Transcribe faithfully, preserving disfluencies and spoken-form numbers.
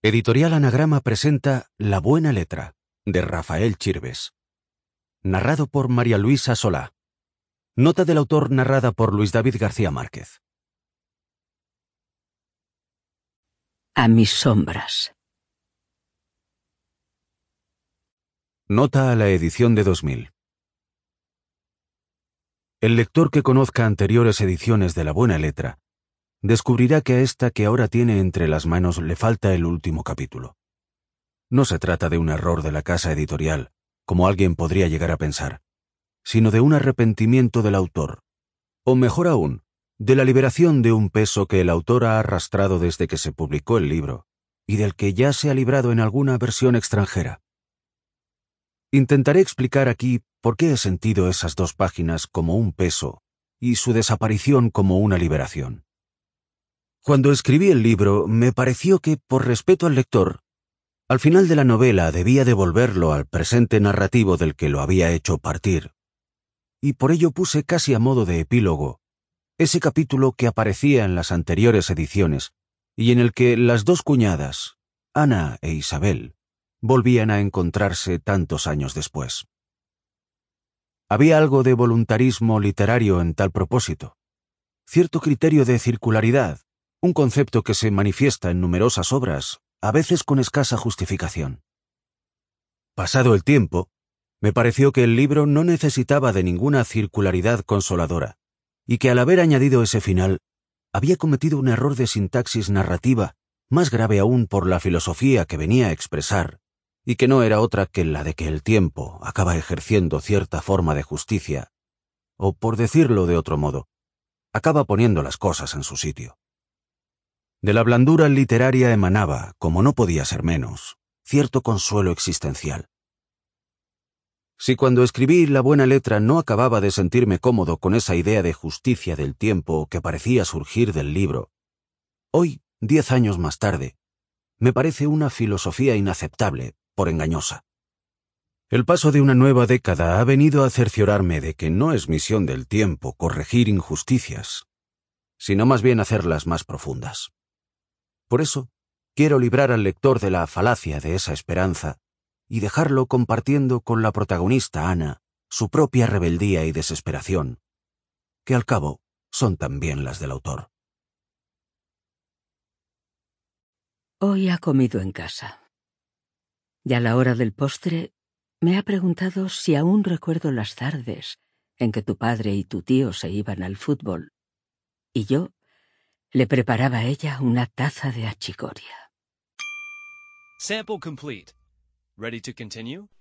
Editorial Anagrama presenta La buena letra, de Rafael Chirves. Narrado por María Luisa Solá. Nota del autor narrada por Luis David García Márquez. A mis sombras. Nota a la edición de dos mil. El lector que conozca anteriores ediciones de La buena letra descubrirá que a esta que ahora tiene entre las manos le falta el último capítulo. No se trata de un error de la casa editorial, como alguien podría llegar a pensar, sino de un arrepentimiento del autor, o mejor aún, de la liberación de un peso que el autor ha arrastrado desde que se publicó el libro, y del que ya se ha librado en alguna versión extranjera. Intentaré explicar aquí por qué he sentido esas dos páginas como un peso y su desaparición como una liberación. Cuando escribí el libro, me pareció que, por respeto al lector, al final de la novela debía devolverlo al presente narrativo del que lo había hecho partir, y por ello puse casi a modo de epílogo ese capítulo que aparecía en las anteriores ediciones y en el que las dos cuñadas, Ana e Isabel, volvían a encontrarse tantos años después. Había algo de voluntarismo literario en tal propósito, cierto criterio de circularidad, un concepto que se manifiesta en numerosas obras, a veces con escasa justificación. Pasado el tiempo, me pareció que el libro no necesitaba de ninguna circularidad consoladora, y que al haber añadido ese final, había cometido un error de sintaxis narrativa, más grave aún por la filosofía que venía a expresar, y que no era otra que la de que el tiempo acaba ejerciendo cierta forma de justicia, o por decirlo de otro modo, acaba poniendo las cosas en su sitio. De la blandura literaria emanaba, como no podía ser menos, cierto consuelo existencial. Si cuando escribí La buena letra no acababa de sentirme cómodo con esa idea de justicia del tiempo que parecía surgir del libro, hoy, diez años más tarde, me parece una filosofía inaceptable, por engañosa. El paso de una nueva década ha venido a cerciorarme de que no es misión del tiempo corregir injusticias, sino más bien hacerlas más profundas. Por eso, quiero librar al lector de la falacia de esa esperanza y dejarlo compartiendo con la protagonista Ana su propia rebeldía y desesperación, que al cabo son también las del autor. Hoy ha comido en casa. Y a la hora del postre me ha preguntado si aún recuerdo las tardes en que tu padre y tu tío se iban al fútbol, y yo le preparaba a ella una taza de achicoria. Sample complete. Ready to continue?